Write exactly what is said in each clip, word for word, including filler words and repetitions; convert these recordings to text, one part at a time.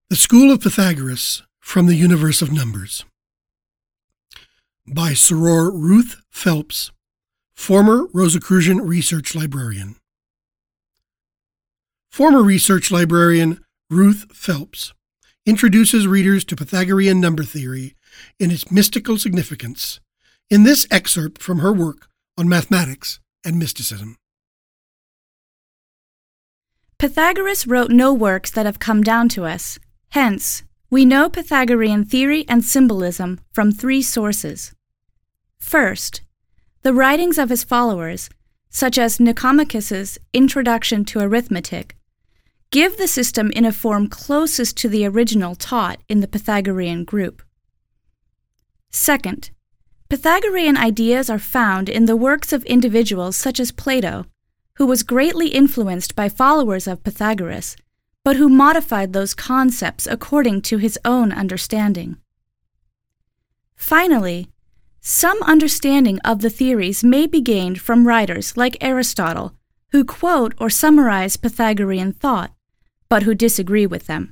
The School of Pythagoras from the Universe of Numbers by Soror Ruth Phelps, former Rosicrucian research librarian. Former research librarian Ruth Phelps introduces readers to Pythagorean number theory in its mystical significance in this excerpt from her work on mathematics and mysticism. Pythagoras wrote no works that have come down to us. Hence, we know Pythagorean theory and symbolism from three sources. First, the writings of his followers, such as Nicomachus's Introduction to Arithmetic, give the system in a form closest to the original taught in the Pythagorean group. Second, Pythagorean ideas are found in the works of individuals such as Plato, who was greatly influenced by followers of Pythagoras, but who modified those concepts according to his own understanding. Finally, some understanding of the theories may be gained from writers like Aristotle, who quote or summarize Pythagorean thought, but who disagree with them.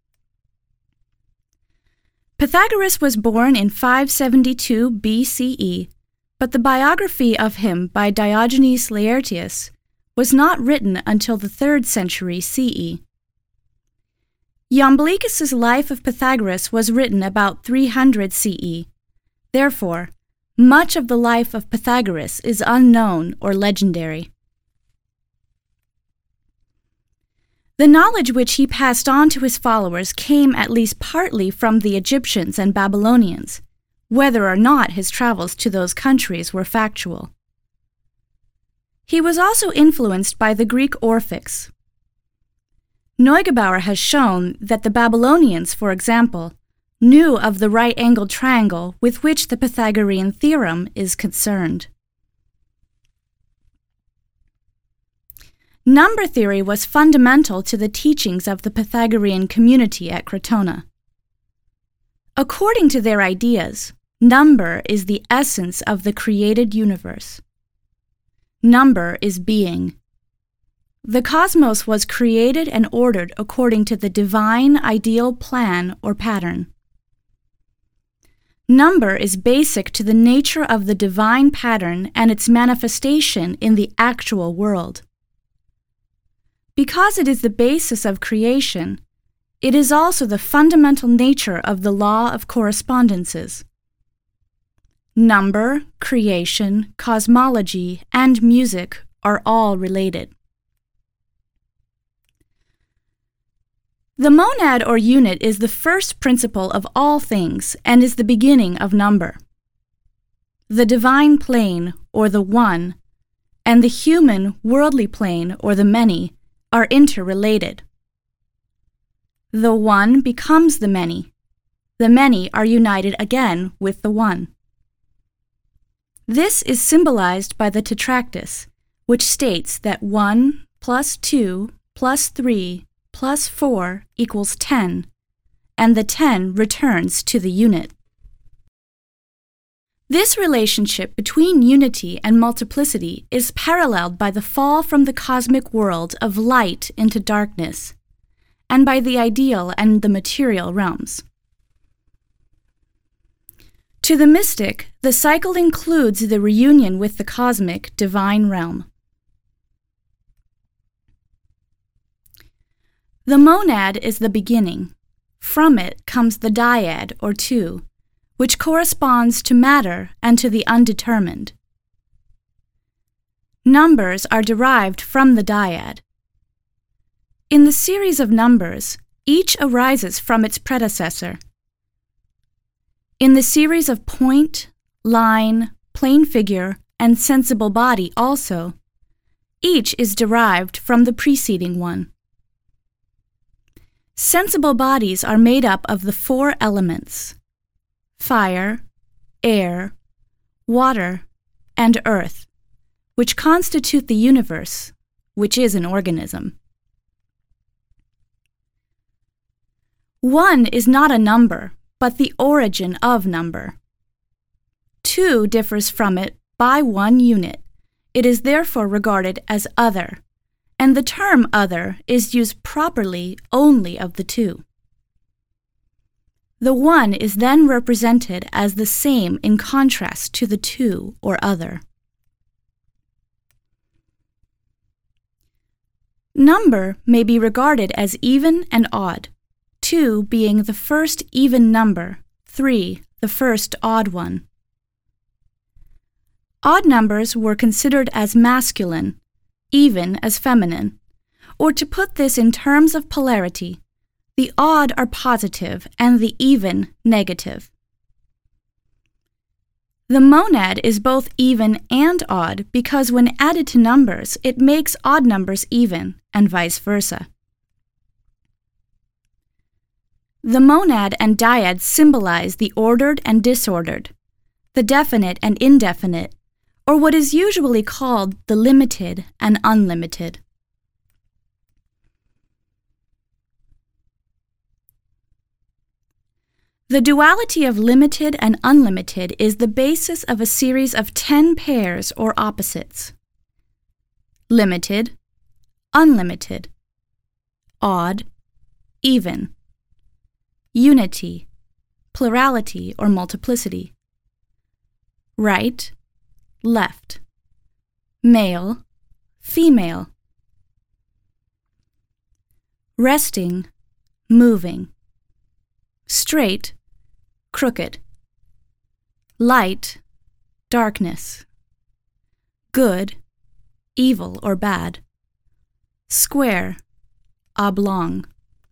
Pythagoras was born in five seventy-two B C E, but the biography of him by Diogenes Laertius was not written until the third century C E. Iamblichus's Life of Pythagoras was written about three hundred C E. Therefore, much of the life of Pythagoras is unknown or legendary. The knowledge which he passed on to his followers came at least partly from the Egyptians and Babylonians, whether or not his travels to those countries were factual. He was also influenced by the Greek Orphics. Neugebauer has shown that the Babylonians, for example, knew of the right-angled triangle with which the Pythagorean theorem is concerned. Number theory was fundamental to the teachings of the Pythagorean community at Crotona. According to their ideas, number is the essence of the created universe. Number is being. The cosmos was created and ordered according to the divine ideal plan or pattern. Number is basic to the nature of the divine pattern and its manifestation in the actual world. Because it is the basis of creation, it is also the fundamental nature of the law of correspondences. Number, creation, cosmology, and music are all related. The monad or unit is the first principle of all things and is the beginning of number. The divine plane, or the one, and the human, worldly plane, or the many, are interrelated. The one becomes the many. The many are united again with the one. This is symbolized by the Tetractys, which states that one plus two plus three plus four equals ten, and the ten returns to the unit. This relationship between unity and multiplicity is paralleled by the fall from the cosmic world of light into darkness, and by the ideal and the material realms. To the mystic, the cycle includes the reunion with the cosmic divine realm. The monad is the beginning. From it comes the dyad, or two, which corresponds to matter and to the undetermined. Numbers are derived from the dyad. In the series of numbers, each arises from its predecessor. In the series of point, line, plane figure, and sensible body also, each is derived from the preceding one. Sensible bodies are made up of the four elements: fire, air, water, and earth, which constitute the universe, which is an organism. One is not a number, but the origin of number. Two differs from it by one unit. It is therefore regarded as other, and the term other is used properly only of the two. The one is then represented as the same in contrast to the two or other. Number may be regarded as even and odd, two being the first even number, three the first odd one. Odd numbers were considered as masculine, even as feminine, or to put this in terms of polarity, the odd are positive and the even negative. The monad is both even and odd because when added to numbers, it makes odd numbers even, and vice versa. The monad and dyad symbolize the ordered and disordered, the definite and indefinite, or what is usually called the limited and unlimited. The duality of limited and unlimited is the basis of a series of ten pairs or opposites: limited, unlimited, odd, even, unity, plurality or multiplicity, right, left, male, female, resting, moving, straight, crooked, light, darkness, good, evil or bad, square, oblong.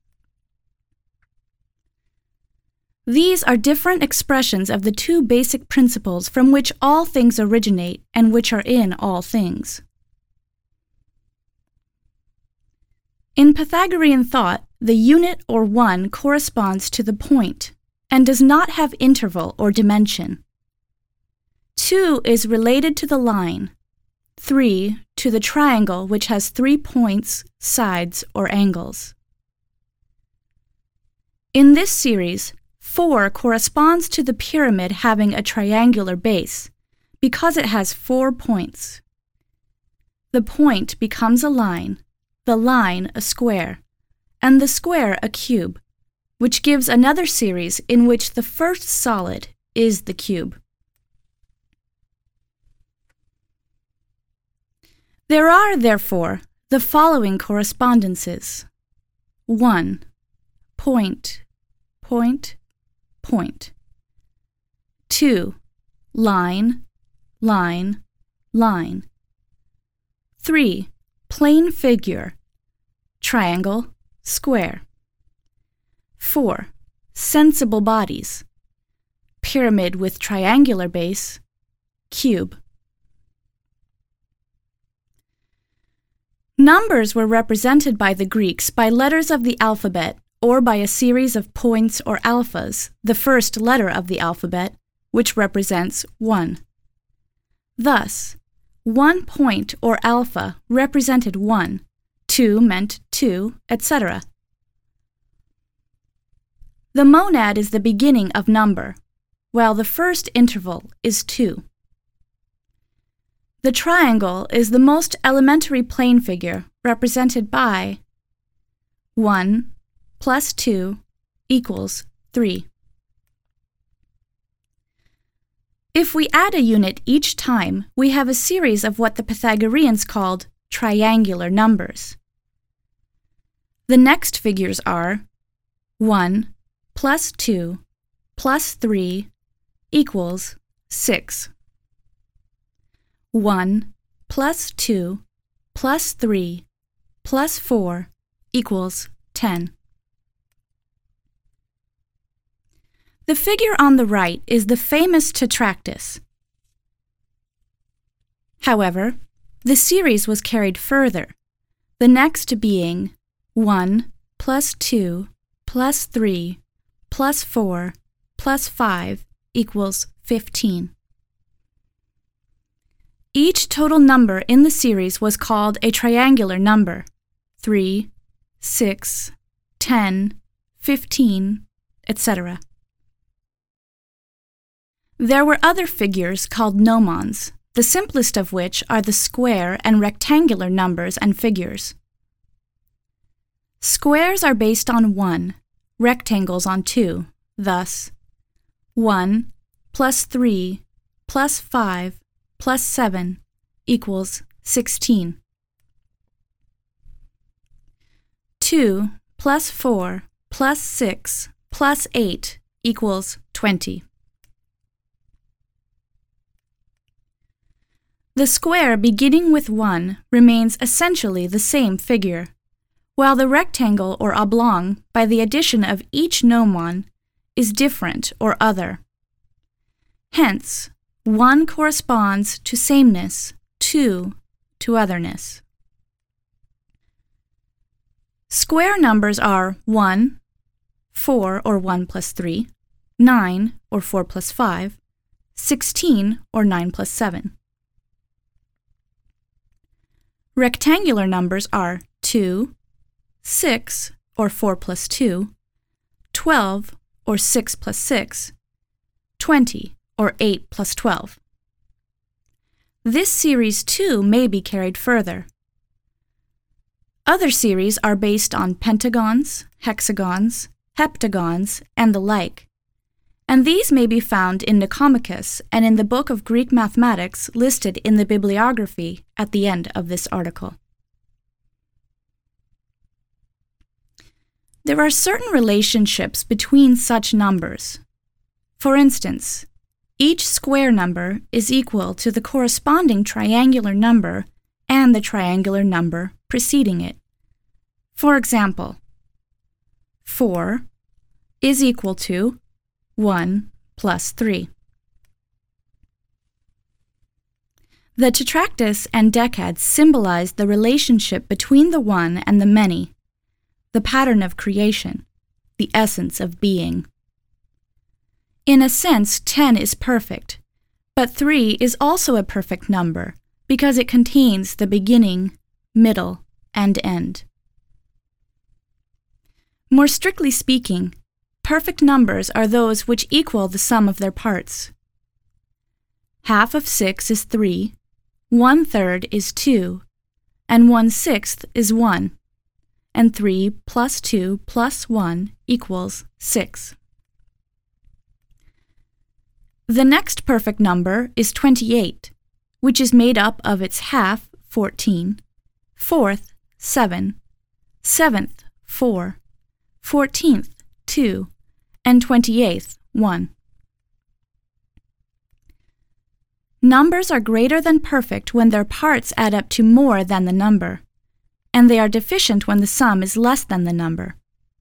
These are different expressions of the two basic principles from which all things originate and which are in all things. In Pythagorean thought, the unit or one corresponds to the point and does not have interval or dimension. Two is related to the line, three to the triangle which has three points, sides, or angles. In this series, four corresponds to the pyramid having a triangular base because it has four points. The point becomes a line, the line a square, and the square a cube, which gives another series in which the first solid is the cube. There are, therefore, the following correspondences: one. Point, point, point. two. Line, line, line. three. Plane figure, triangle, square. four. Sensible bodies, pyramid with triangular base, cube. Numbers were represented by the Greeks by letters of the alphabet or by a series of points or alphas, the first letter of the alphabet, which represents one. Thus, one point or alpha represented one, two meant two, et cetera. The monad is the beginning of number, while the first interval is two. The triangle is the most elementary plane figure, represented by one plus two equals three. If we add a unit each time, we have a series of what the Pythagoreans called triangular numbers. The next figures are one plus two plus three equals six. one plus two plus three plus four equals ten. The figure on the right is the famous tetractys. However, the series was carried further, the next being one plus two plus three plus four plus five equals fifteen. Each total number in the series was called a triangular number: three, six, ten, fifteen, et cetera. There were other figures called gnomons, the simplest of which are the square and rectangular numbers and figures. Squares are based on one, rectangles on two, thus: one plus three plus five plus seven equals sixteen. two plus four plus six plus eight equals twenty. The square beginning with one remains essentially the same figure, while the rectangle or oblong, by the addition of each gnomon, is different or other. Hence, one corresponds to sameness, two to otherness. Square numbers are one, four or one plus three, nine or four plus five, sixteen or nine plus seven. Rectangular numbers are two, six or four plus two, twelve or six plus six, twenty or eight plus twelve. This series too may be carried further. Other series are based on pentagons, hexagons, heptagons, and the like, and these may be found in Nicomachus and in the Book of Greek Mathematics listed in the bibliography at the end of this article. There are certain relationships between such numbers. For instance, each square number is equal to the corresponding triangular number and the triangular number preceding it. For example, four is equal to one plus three. The tetractys and decad symbolize the relationship between the one and the many, the pattern of creation, the essence of being. In a sense, ten is perfect, but three is also a perfect number because it contains the beginning, middle, and end. More strictly speaking, perfect numbers are those which equal the sum of their parts. Half of six is three, one third is two, and one sixth is one, and three plus two plus one equals six. The next perfect number is twenty-eight, which is made up of its half, fourteen, fourth, seven, seventh, four, fourteenth, two, and twenty-eighth, one. Numbers are greater than perfect when their parts add up to more than the number, and they are deficient when the sum is less than the number.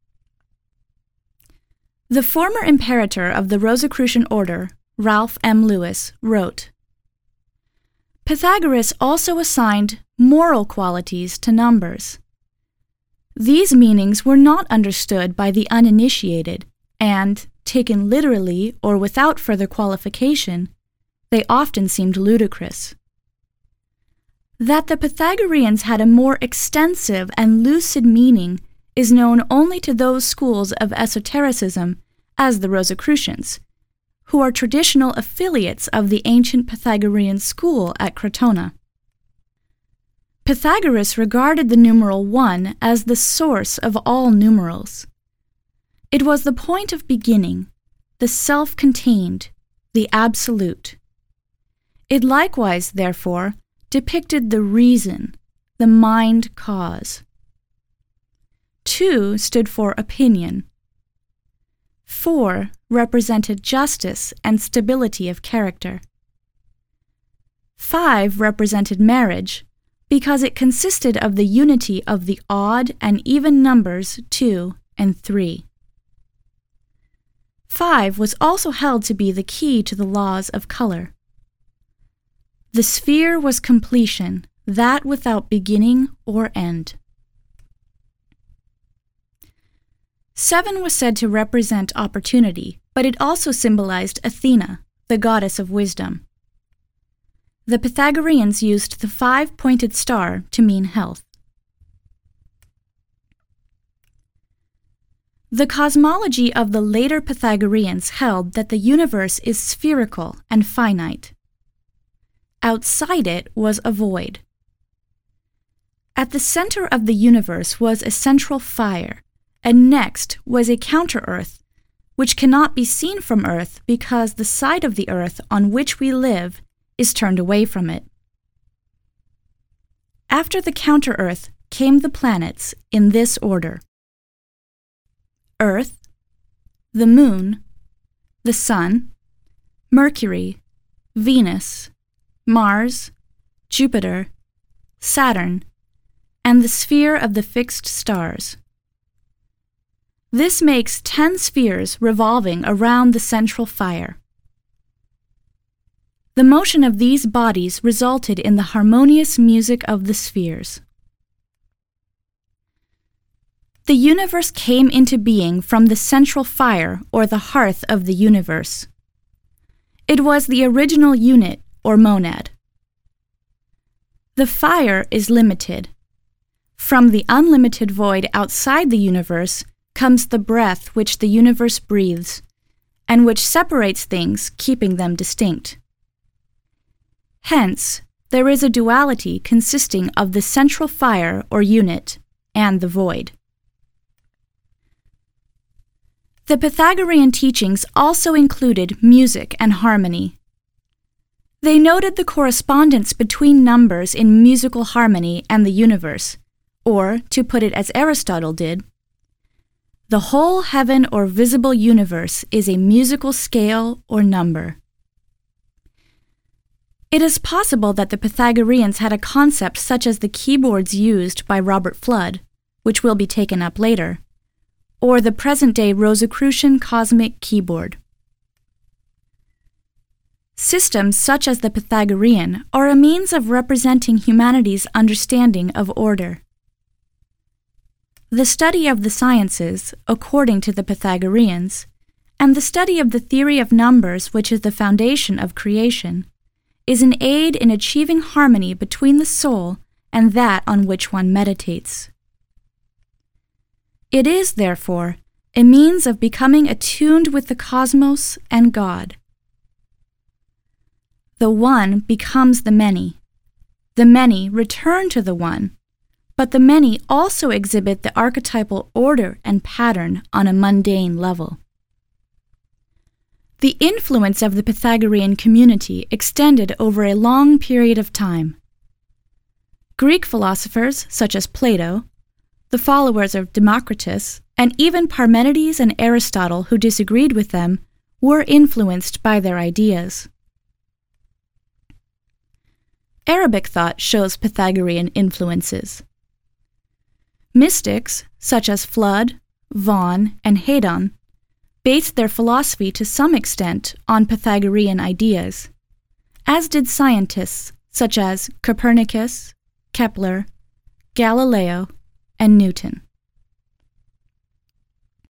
The former imperator of the Rosicrucian order, Ralph M. Lewis, wrote, Pythagoras also assigned moral qualities to numbers. These meanings were not understood by the uninitiated, and, taken literally or without further qualification, they often seemed ludicrous. That the Pythagoreans had a more extensive and lucid meaning is known only to those schools of esotericism as the Rosicrucians, who are traditional affiliates of the ancient Pythagorean school at Crotona. Pythagoras regarded the numeral one as the source of all numerals. It was the point of beginning, the self-contained, the absolute. It likewise, therefore, depicted the reason, the mind cause. Two stood for opinion. Four represented justice and stability of character. Five represented marriage, because it consisted of the unity of the odd and even numbers two and three. Five was also held to be the key to the laws of color. The sphere was completion, that without beginning or end. Seven was said to represent opportunity, but it also symbolized Athena, the goddess of wisdom. The Pythagoreans used the five-pointed star to mean health. The cosmology of the later Pythagoreans held that the universe is spherical and finite. Outside it was a void. At the center of the universe was a central fire, and next was a counter-earth, which cannot be seen from Earth because the side of the Earth on which we live is turned away from it. After the counter-Earth came the planets in this order: Earth, the Moon, the Sun, Mercury, Venus, Mars, Jupiter, Saturn, and the sphere of the fixed stars. This makes ten spheres revolving around the central fire. The motion of these bodies resulted in the harmonious music of the spheres. The universe came into being from the central fire or the hearth of the universe. It was the original unit or monad. The fire is limited. From the unlimited void outside the universe comes the breath which the universe breathes, and which separates things, keeping them distinct. Hence, there is a duality consisting of the central fire or unit and the void. The Pythagorean teachings also included music and harmony. They noted the correspondence between numbers in musical harmony and the universe, or, to put it as Aristotle did, the whole heaven or visible universe is a musical scale or number. It is possible that the Pythagoreans had a concept such as the keyboards used by Robert Fludd, which will be taken up later, or the present-day Rosicrucian cosmic keyboard. Systems such as the Pythagorean are a means of representing humanity's understanding of order. The study of the sciences, according to the Pythagoreans, and the study of the theory of numbers, which is the foundation of creation, is an aid in achieving harmony between the soul and that on which one meditates. It is, therefore, a means of becoming attuned with the cosmos and God. The one becomes the many. The many return to the one, but the many also exhibit the archetypal order and pattern on a mundane level. The influence of the Pythagorean community extended over a long period of time. Greek philosophers such as Plato, the followers of Democritus, and even Parmenides and Aristotle, who disagreed with them, were influenced by their ideas. Arabic thought shows Pythagorean influences. Mystics, such as Fludd, Vaughan, and Haydon, based their philosophy to some extent on Pythagorean ideas, as did scientists such as Copernicus, Kepler, Galileo, and Newton.